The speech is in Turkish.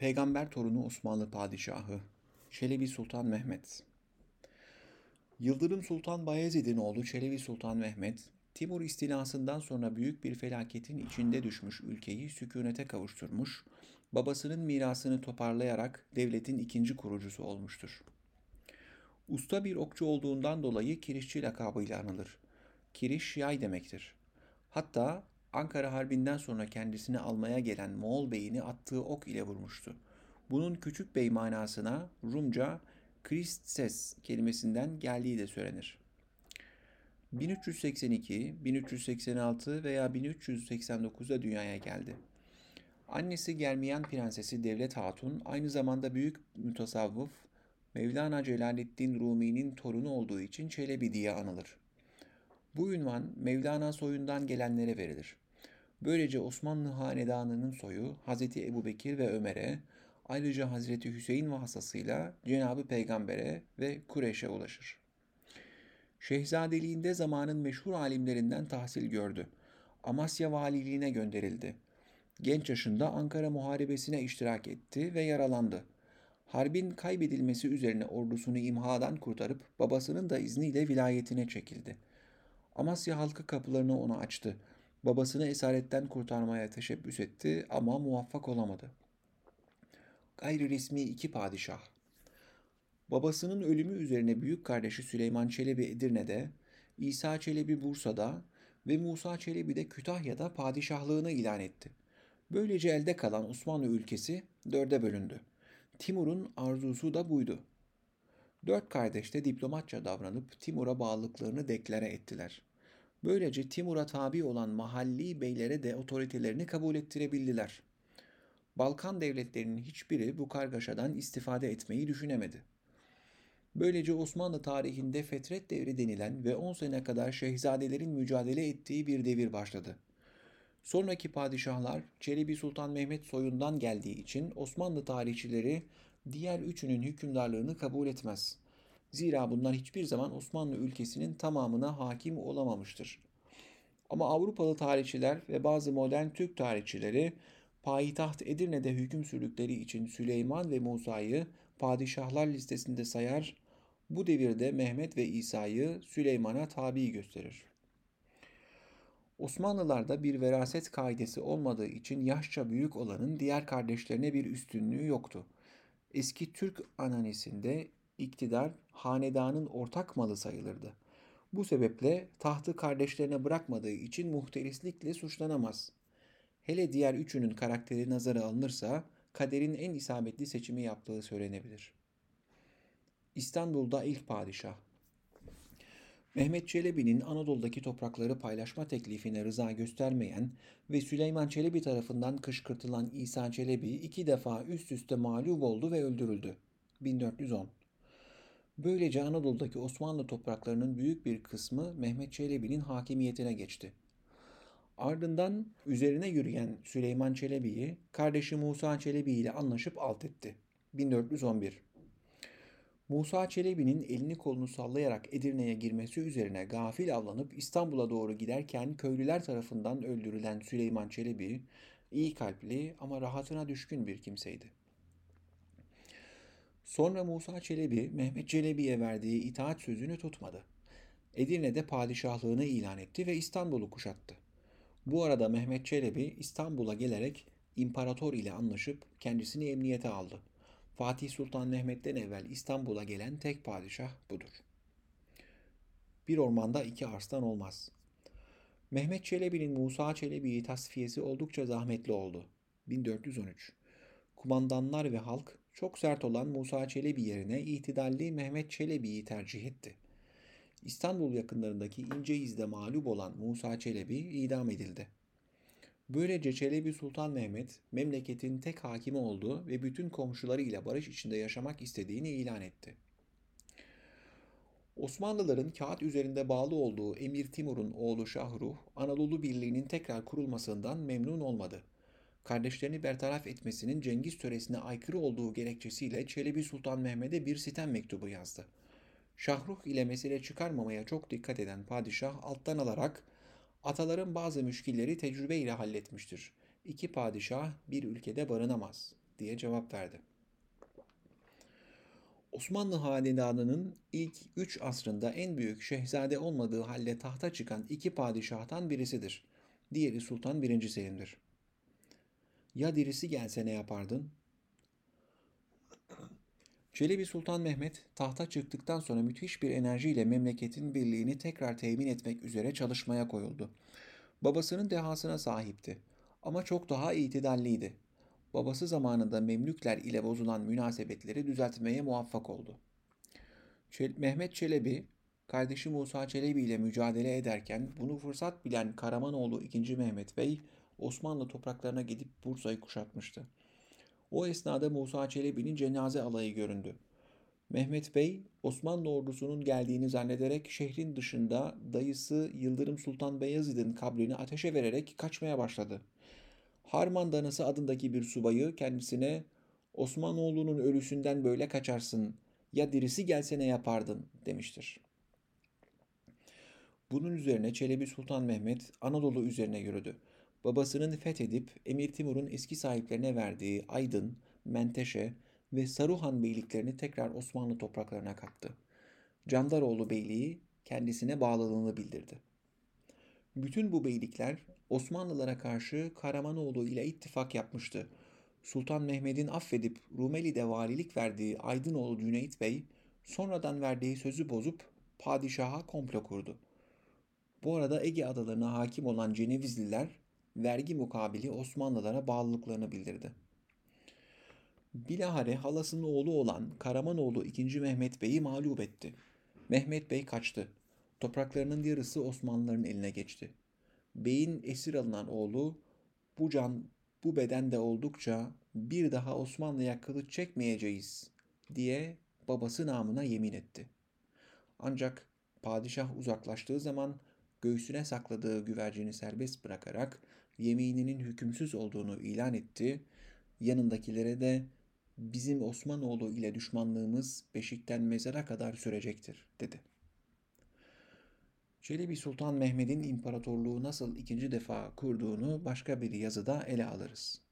Peygamber torunu Osmanlı Padişahı Çelebi Sultan Mehmet. Yıldırım Sultan Bayezid'in oğlu Çelebi Sultan Mehmet, Timur istilasından sonra büyük bir felaketin içinde düşmüş ülkeyi sükunete kavuşturmuş, babasının mirasını toparlayarak devletin ikinci kurucusu olmuştur. Usta bir okçu olduğundan dolayı kirişçi lakabıyla anılır. Kiriş yay demektir. Hatta Ankara Harbi'nden sonra kendisini almaya gelen Moğol beyini attığı ok ile vurmuştu. Bunun küçük bey manasına Rumca Kristses kelimesinden geldiği de söylenir. 1382, 1386 veya 1389'da dünyaya geldi. Annesi Germiyan Prensesi Devlet Hatun aynı zamanda büyük mütasavvıf Mevlana Celaleddin Rumi'nin torunu olduğu için Çelebi diye anılır. Bu ünvan Mevlana soyundan gelenlere verilir. Böylece Osmanlı hanedanının soyu Hazreti Ebubekir ve Ömer'e, ayrıca Hazreti Hüseyin vasıtasıyla Cenab-ı Peygamber'e ve Kureyş'e ulaşır. Şehzadeliğinde zamanın meşhur alimlerinden tahsil gördü. Amasya valiliğine gönderildi. Genç yaşında Ankara Muharebesi'ne iştirak etti ve yaralandı. Harbin kaybedilmesi üzerine ordusunu imhadan kurtarıp babasının da izniyle vilayetine çekildi. Amasya halkı kapılarını ona açtı. Babasını esaretten kurtarmaya teşebbüs etti ama muvaffak olamadı. Gayri resmi iki padişah. Babasının ölümü üzerine büyük kardeşi Süleyman Çelebi Edirne'de, İsa Çelebi Bursa'da ve Musa Çelebi de Kütahya'da padişahlığını ilan etti. Böylece elde kalan Osmanlı ülkesi dörde bölündü. Timur'un arzusu da buydu. Dört kardeş de diplomatça davranıp Timur'a bağlılıklarını deklare ettiler. Böylece Timur'a tabi olan mahalli beylere de otoritelerini kabul ettirebildiler. Balkan devletlerinin hiçbiri bu kargaşadan istifade etmeyi düşünemedi. Böylece Osmanlı tarihinde Fetret Devri denilen ve 10 sene kadar şehzadelerin mücadele ettiği bir devir başladı. Sonraki padişahlar Çelebi Sultan Mehmet soyundan geldiği için Osmanlı tarihçileri diğer üçünün hükümdarlığını kabul etmez. Zira bunlar hiçbir zaman Osmanlı ülkesinin tamamına hakim olamamıştır. Ama Avrupalı tarihçiler ve bazı modern Türk tarihçileri payitaht Edirne'de hüküm sürdükleri için Süleyman ve Musa'yı padişahlar listesinde sayar, bu devirde Mehmet ve İsa'yı Süleyman'a tabi gösterir. Osmanlılarda bir veraset kaidesi olmadığı için yaşça büyük olanın diğer kardeşlerine bir üstünlüğü yoktu. Eski Türk ananesinde iktidar hanedanın ortak malı sayılırdı. Bu sebeple tahtı kardeşlerine bırakmadığı için muhterislikle suçlanamaz. Hele diğer üçünün karakteri nazara alınırsa kaderin en isabetli seçimi yaptığı söylenebilir. İstanbul'da ilk padişah. Mehmet Çelebi'nin Anadolu'daki toprakları paylaşma teklifine rıza göstermeyen ve Süleyman Çelebi tarafından kışkırtılan İsa Çelebi 2 defa üst üste mağlup oldu ve öldürüldü. 1410. Böylece Anadolu'daki Osmanlı topraklarının büyük bir kısmı Mehmet Çelebi'nin hakimiyetine geçti. Ardından üzerine yürüyen Süleyman Çelebi'yi kardeşi Musa Çelebi ile anlaşıp alt etti. 1411. Musa Çelebi'nin elini kolunu sallayarak Edirne'ye girmesi üzerine gafil avlanıp İstanbul'a doğru giderken köylüler tarafından öldürülen Süleyman Çelebi, iyi kalpli ama rahatına düşkün bir kimseydi. Sonra Musa Çelebi, Mehmet Çelebi'ye verdiği itaat sözünü tutmadı. Edirne'de padişahlığını ilan etti ve İstanbul'u kuşattı. Bu arada Mehmet Çelebi İstanbul'a gelerek imparator ile anlaşıp kendisini emniyete aldı. Fatih Sultan Mehmet'ten evvel İstanbul'a gelen tek padişah budur. Bir ormanda iki arslan olmaz. Mehmet Çelebi'nin Musa Çelebi'yi tasfiyesi oldukça zahmetli oldu. 1413. Kumandanlar ve halk çok sert olan Musa Çelebi yerine itidalli Mehmet Çelebi'yi tercih etti. İstanbul yakınlarındaki İnceiz'de mağlup olan Musa Çelebi idam edildi. Böylece Çelebi Sultan Mehmet memleketin tek hakimi oldu ve bütün komşuları ile barış içinde yaşamak istediğini ilan etti. Osmanlıların kağıt üzerinde bağlı olduğu Emir Timur'un oğlu Şahruh, Anadolu Birliği'nin tekrar kurulmasından memnun olmadı. Kardeşlerini bertaraf etmesinin Cengiz töresine aykırı olduğu gerekçesiyle Çelebi Sultan Mehmet'e bir sitem mektubu yazdı. Şahruh ile mesele çıkarmamaya çok dikkat eden padişah alttan alarak ataların bazı müşkilleri tecrübe ile halletmiştir. İki padişah bir ülkede barınamaz diye cevap verdi. Osmanlı hanedanının ilk 3 asrında en büyük şehzade olmadığı halde tahta çıkan 2 padişahtan birisidir. Diğeri Sultan 1. Selim'dir. Ya dirisi gelse ne yapardın? Çelebi Sultan Mehmet tahta çıktıktan sonra müthiş bir enerjiyle memleketin birliğini tekrar temin etmek üzere çalışmaya koyuldu. Babasının dehasına sahipti ama çok daha itidalliydi. Babası zamanında Memlükler ile bozulan münasebetleri düzeltmeye muvaffak oldu. Mehmet Çelebi, kardeşi Musa Çelebi ile mücadele ederken bunu fırsat bilen Karamanoğlu II. Mehmet Bey, Osmanlı topraklarına gidip Bursa'yı kuşatmıştı. O esnada Musa Çelebi'nin cenaze alayı göründü. Mehmet Bey, Osmanlı ordusunun geldiğini zannederek şehrin dışında dayısı Yıldırım Sultan Beyazıt'ın kabrini ateşe vererek kaçmaya başladı. Harman Danası adındaki bir subayı kendisine Osmanoğlu'nun ölüsünden böyle kaçarsın, ya dirisi gelse ne yapardın demiştir. Bunun üzerine Çelebi Sultan Mehmet Anadolu üzerine yürüdü. Babasının fethedip Emir Timur'un eski sahiplerine verdiği Aydın, Menteşe ve Saruhan beyliklerini tekrar Osmanlı topraklarına kattı. Candaroğlu Beyliği kendisine bağlılığını bildirdi. Bütün bu beylikler Osmanlılara karşı Karamanoğlu ile ittifak yapmıştı. Sultan Mehmet'in affedip Rumeli'de valilik verdiği Aydınoğlu Cüneyt Bey, sonradan verdiği sözü bozup padişaha komplo kurdu. Bu arada Ege adalarına hakim olan Cenevizliler vergi mukabili Osmanlılara bağlılıklarını bildirdi. Bilahare halasının oğlu olan Karamanoğlu II. Mehmet Bey'i mağlup etti. Mehmet Bey kaçtı. Topraklarının yarısı Osmanlıların eline geçti. Bey'in esir alınan oğlu bu can bu bedende oldukça bir daha Osmanlı'ya kılıç çekmeyeceğiz diye babası namına yemin etti. Ancak padişah uzaklaştığı zaman göğsüne sakladığı güvercini serbest bırakarak yemininin hükümsüz olduğunu ilan etti. Yanındakilere de bizim Osmanoğlu ile düşmanlığımız Beşik'ten mezara kadar sürecektir dedi. Çelebi Sultan Mehmet'in imparatorluğu nasıl ikinci defa kurduğunu başka bir yazıda ele alırız.